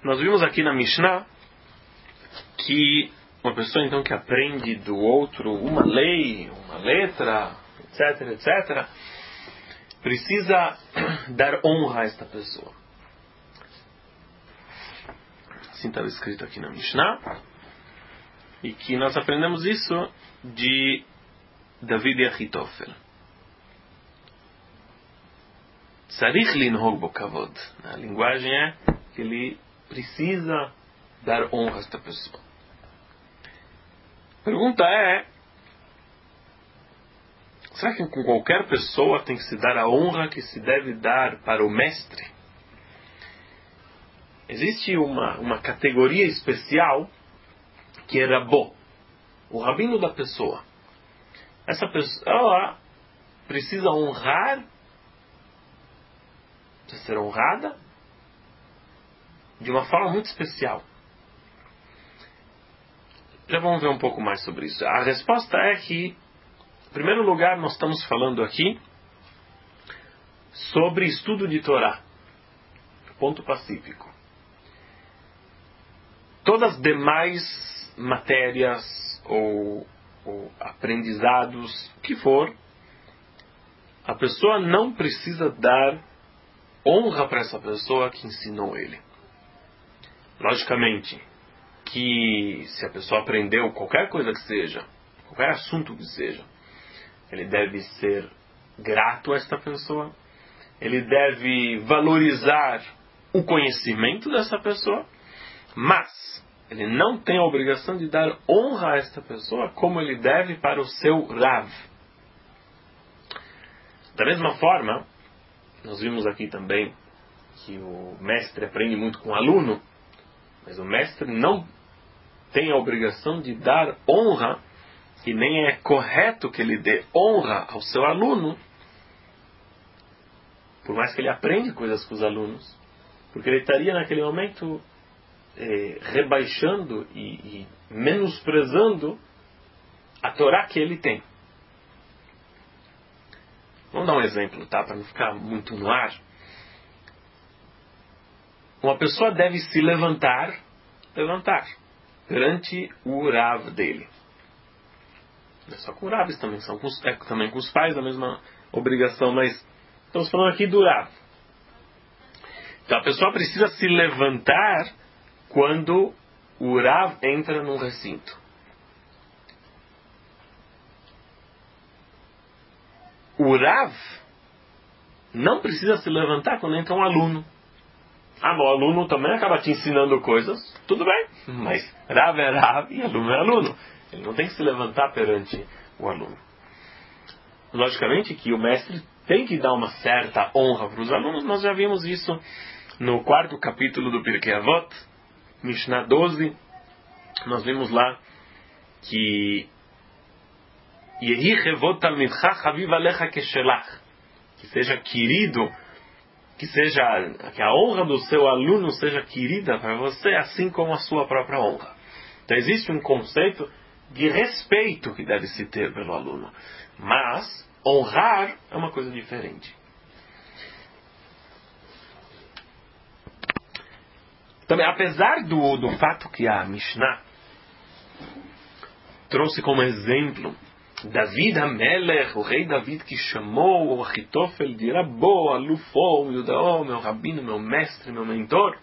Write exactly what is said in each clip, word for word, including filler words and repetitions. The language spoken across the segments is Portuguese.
Nós vimos aqui na Mishnah que uma pessoa então que aprende do outro uma lei, uma letra, etc, etc, precisa dar honra a esta pessoa. Assim estava escrito aqui na Mishnah. E que nós aprendemos isso de David e Achitofel. Tzarich linhog bo kavod. A linguagem é que ele precisa dar honra a esta pessoa. A pergunta é: será que com qualquer pessoa tem que se dar a honra que se deve dar para o mestre? Existe uma, uma categoria especial que é Rabó, o rabino da pessoa. Essa pessoa precisa honrar, precisa ser honrada de uma forma muito especial. Já vamos ver um pouco mais sobre isso. A resposta é que, em primeiro lugar, nós estamos falando aqui sobre estudo de Torá. Ponto pacífico. Todas as demais matérias ou, ou aprendizados, o que for, a pessoa não precisa dar honra para essa pessoa que ensinou ele. Logicamente que se a pessoa aprendeu qualquer coisa que seja, qualquer assunto que seja, ele deve ser grato a esta pessoa, ele deve valorizar o conhecimento dessa pessoa, mas ele não tem a obrigação de dar honra a esta pessoa como ele deve para o seu Rav. Da mesma forma, nós vimos aqui também que o mestre aprende muito com o aluno, mas o mestre não tem a obrigação de dar honra, e nem é correto que ele dê honra ao seu aluno, por mais que ele aprenda coisas com os alunos, porque ele estaria naquele momento Eh, rebaixando e, e menosprezando a Torá que ele tem. Vamos dar um exemplo, tá? Para não ficar muito no ar. Uma pessoa deve se levantar, levantar perante o Rav dele. Não é só com o Rav, também são com os, é, também com os pais, a mesma obrigação, mas estamos falando aqui do Rav. Então a pessoa precisa se levantar quando o Rav entra num recinto. O Rav não precisa se levantar quando entra um aluno. Ah, o aluno também acaba te ensinando coisas, tudo bem, mas Rav é Rav e aluno é aluno. Ele não tem que se levantar perante o aluno. Logicamente que o mestre tem que dar uma certa honra para os alunos. Nós já vimos isso no quarto capítulo do Pirkei Avot, Mishnah doze, nós vimos lá que que seja querido, que seja que a honra do seu aluno seja querida para você, assim como a sua própria honra. Então existe um conceito de respeito que deve se ter pelo aluno, mas honrar é uma coisa diferente. Também, apesar do, do fato que a Mishnah trouxe como exemplo David HaMelech, o rei David, que chamou o Achitofel de Rabó, Alufo, Yudaó, meu rabino, meu mestre, meu mentor,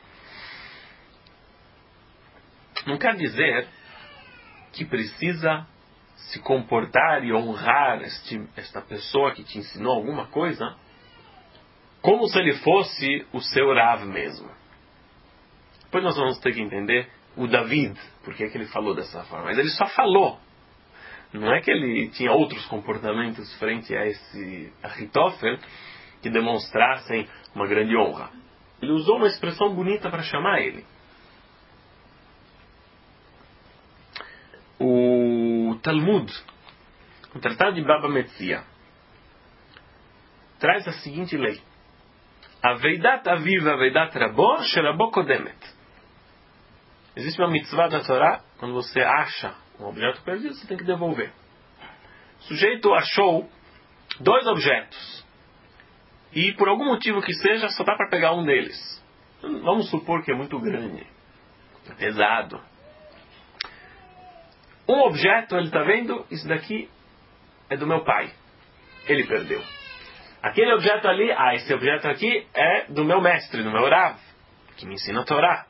não quer dizer que precisa se comportar e honrar este, esta pessoa que te ensinou alguma coisa como se ele fosse o seu Rav mesmo. Depois nós vamos ter que entender o David, por que ele falou dessa forma. Mas ele só falou. Não é que ele tinha outros comportamentos frente a esse Achitofel que demonstrassem uma grande honra. Ele usou uma expressão bonita para chamar ele. O Talmud, o Tratado de Baba Metzia, traz a seguinte lei: Aveidat aviv aveidat rabó sherabó kodemet. Existe uma mitzvah da Torá, quando você acha um objeto perdido, você tem que devolver. O sujeito achou dois objetos, e por algum motivo que seja, só dá para pegar um deles. Vamos supor que é muito grande, é pesado. Um objeto, ele está vendo, isso daqui é do meu pai. Ele perdeu. Aquele objeto ali, ah, esse objeto aqui é do meu mestre, do meu Rav, que me ensina a Torá.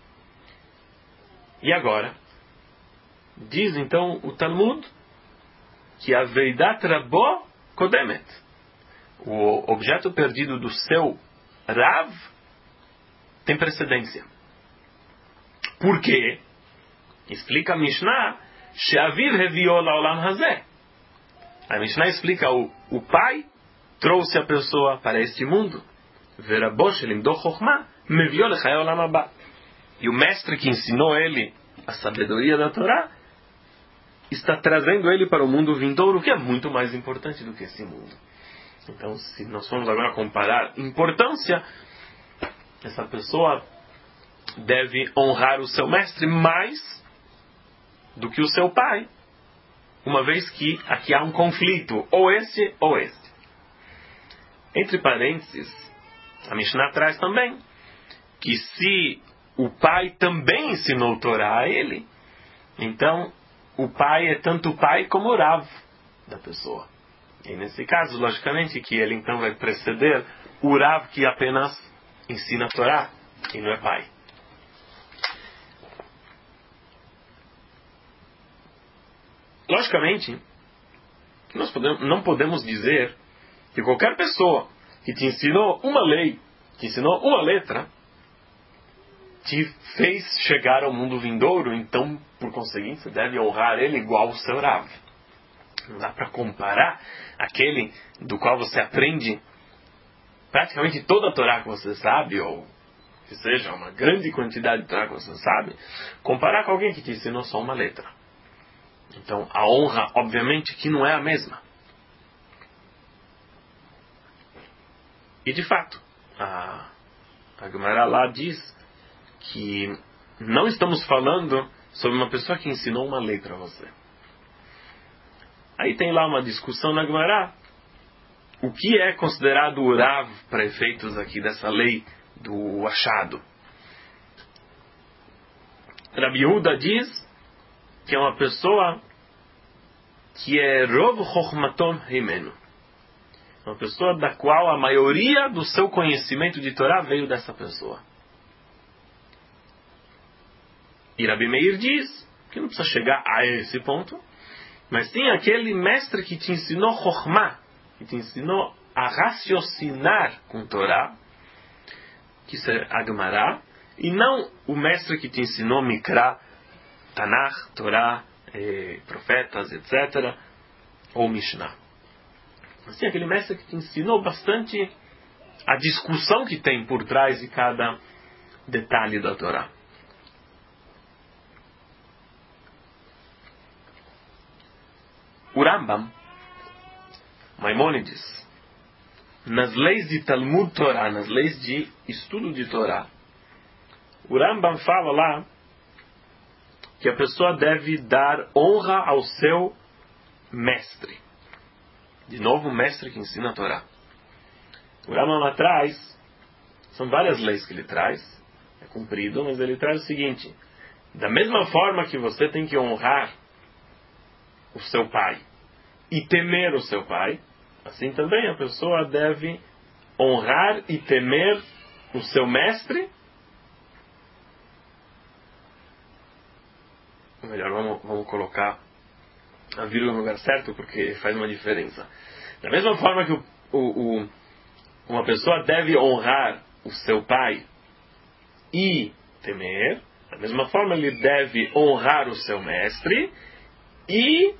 E agora? Diz então o Talmud que a Veidat Rabo Kodemet, o objeto perdido do seu Rav, tem precedência. Por quê? Explica a Mishnah, She'aviv Hevio La'olam Hazeh. A Mishnah explica, o, o pai trouxe a pessoa para este mundo. Verabo Shelimdo Chochma Mevio Lechai Olam Haba. E o mestre que ensinou ele a sabedoria da Torá está trazendo ele para o mundo vindouro, que é muito mais importante do que esse mundo. Então, se nós formos agora comparar importância, essa pessoa deve honrar o seu mestre mais do que o seu pai, uma vez que aqui há um conflito, ou esse ou este. Entre parênteses, a Mishnah traz também que se o pai também ensinou Torá a ele, então o pai é tanto o pai como o Rav da pessoa. E nesse caso, logicamente, que ele então vai preceder o Rav que apenas ensina a Torá e não é pai. Logicamente, nós podemos, não podemos dizer que qualquer pessoa que te ensinou uma lei, que ensinou uma letra, te fez chegar ao mundo vindouro, então, por conseguinte, você deve honrar ele igual o seu Rav. Não dá para comparar aquele do qual você aprende praticamente toda a Torá que você sabe, ou que seja uma grande quantidade de Torá que você sabe, comparar com alguém que te ensinou só uma letra. Então, a honra, obviamente, que não é a mesma. E, de fato, a, a Gemara lá diz que não estamos falando sobre uma pessoa que ensinou uma lei para você. Aí tem lá uma discussão na Gemara. O que é considerado o Rav para efeitos aqui dessa lei do achado? Rabi Yehuda diz que é uma pessoa que é Rov Chochmatom Himenu. Uma pessoa da qual a maioria do seu conhecimento de Torá veio dessa pessoa. E Rabi Meir diz que não precisa chegar a esse ponto, mas sim aquele mestre que te ensinou Chochmah, que te ensinou a raciocinar com Torá, que isso é a Gemara, e não o mestre que te ensinou Mikra, Tanakh, Torá, eh, profetas, etcétera, ou Mishnah. Assim, aquele mestre que te ensinou bastante a discussão que tem por trás de cada detalhe da Torá. O Rambam, Maimônides, nas leis de Talmud Torá, nas leis de estudo de Torá, o Rambam fala lá que a pessoa deve dar honra ao seu mestre. De novo, o mestre que ensina a Torá. O Rambam lá traz, são várias leis que ele traz, é cumprido, mas ele traz o seguinte: da mesma forma que você tem que honrar o seu pai e temer o seu pai, assim também a pessoa deve honrar e temer o seu mestre. Ou melhor, vamos, vamos colocar a vírgula no lugar certo, porque faz uma diferença. Da mesma forma que o, o, o, uma pessoa deve honrar o seu pai e temer, da mesma forma ele deve honrar o seu mestre e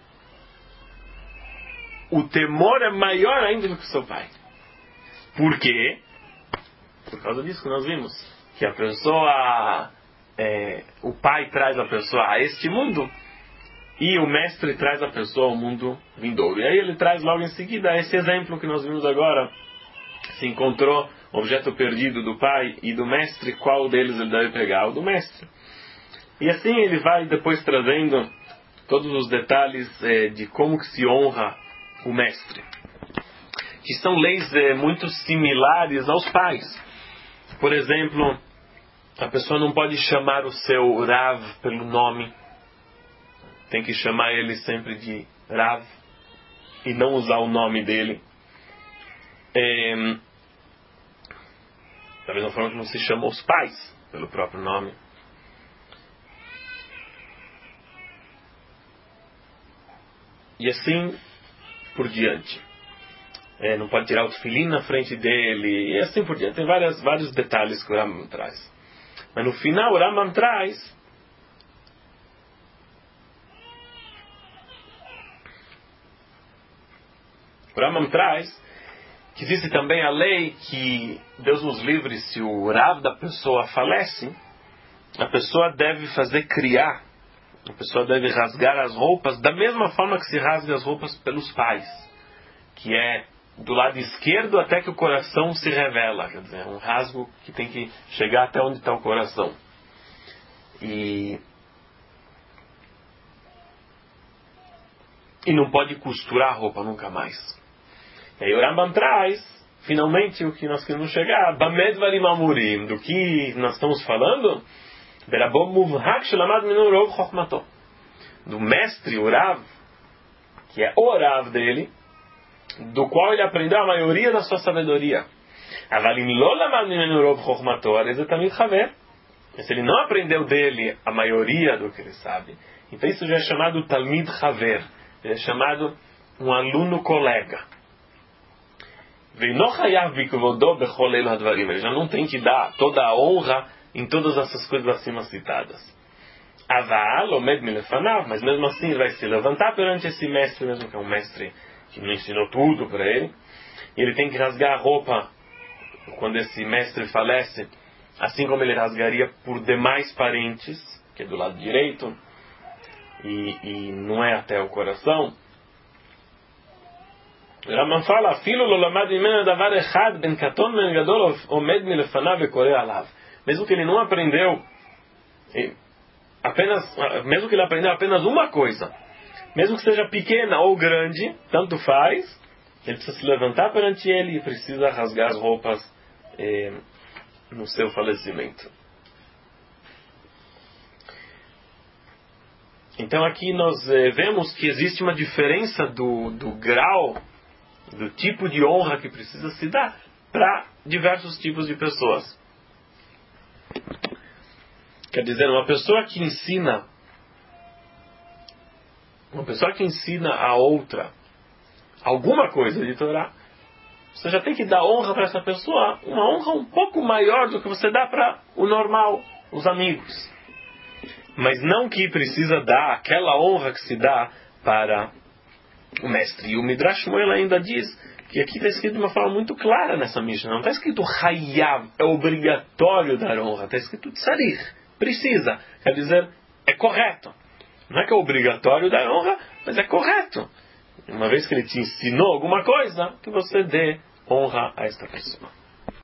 o temor é maior ainda do que o seu pai. Por quê? Por causa disso que nós vimos. Que a pessoa, é, o pai traz a pessoa a este mundo e o mestre traz a pessoa ao mundo vindouro. E aí ele traz logo em seguida esse exemplo que nós vimos agora. Se encontrou objeto perdido do pai e do mestre, qual deles ele deve pegar? O do mestre. E assim ele vai depois trazendo todos os detalhes é, de como que se honra o mestre, que são leis é, muito similares aos pais. Por exemplo, a pessoa não pode chamar o seu Rav pelo nome. Tem que chamar ele sempre de Rav e não usar o nome dele. É, da mesma forma que não se chama os pais pelo próprio nome. E assim por diante. É, não pode tirar o tefilim na frente dele, e assim por diante. Tem várias, vários detalhes que o Rambam traz. Mas no final o Rambam traz o Rambam traz que existe também a lei que, Deus nos livre, se o Rav da pessoa falece, a pessoa deve fazer criar, a pessoa deve rasgar as roupas da mesma forma que se rasga as roupas pelos pais, que é do lado esquerdo até que o coração se revela, quer dizer, é um rasgo que tem que chegar até onde está o coração. E, e não pode costurar a roupa nunca mais. E aí o Rambam traz, finalmente, o que nós queremos chegar, Bamed Varim Amurim, do que nós estamos falando, Berabom Muvhak Shelamad Minu Rov Chochmato, do mestre, o Rav, que é o Rav dele, do qual ele aprendeu a maioria da sua sabedoria. Avalim Lo Lamad Minu Rov Chochmato, Arezetamid Chaver. Se ele não aprendeu dele a maioria do que ele sabe, então isso já é chamado Talmid Chaver, ele é chamado um aluno colega. Ele já não tem que dar toda a honra em todas essas coisas acima citadas. Mas mesmo assim ele vai se levantar perante esse mestre, mesmo que é um mestre que não ensinou tudo para ele. E ele tem que rasgar a roupa quando esse mestre falece, assim como ele rasgaria por demais parentes, que é do lado direito, e, e não é até o coração. Rambam fala, Afilo lo lamad mimeno davar echad ben katon ben gadol omed milefanav vekoreh alav. Mesmo que ele não aprendeu apenas, mesmo que ele aprendeu apenas uma coisa, mesmo que seja pequena ou grande, tanto faz, ele precisa se levantar perante ele e precisa rasgar as roupas eh, no seu falecimento. Então aqui nós eh, vemos que existe uma diferença do, do grau, do tipo de honra que precisa se dar para diversos tipos de pessoas. Quer dizer, uma pessoa que ensina uma pessoa que ensina a outra alguma coisa de Torá, você já tem que dar honra para essa pessoa, uma honra um pouco maior do que você dá para o normal, os amigos. Mas não que precisa dar aquela honra que se dá para o mestre. E o Midrash Shmuel ainda diz que aqui está escrito de uma forma muito clara nessa Mishnah. Não está escrito Hayav, é obrigatório dar honra. Está escrito Tzarich, precisa. Quer dizer, é correto. Não é que é obrigatório dar honra, mas é correto. Uma vez que ele te ensinou alguma coisa, que você dê honra a esta pessoa.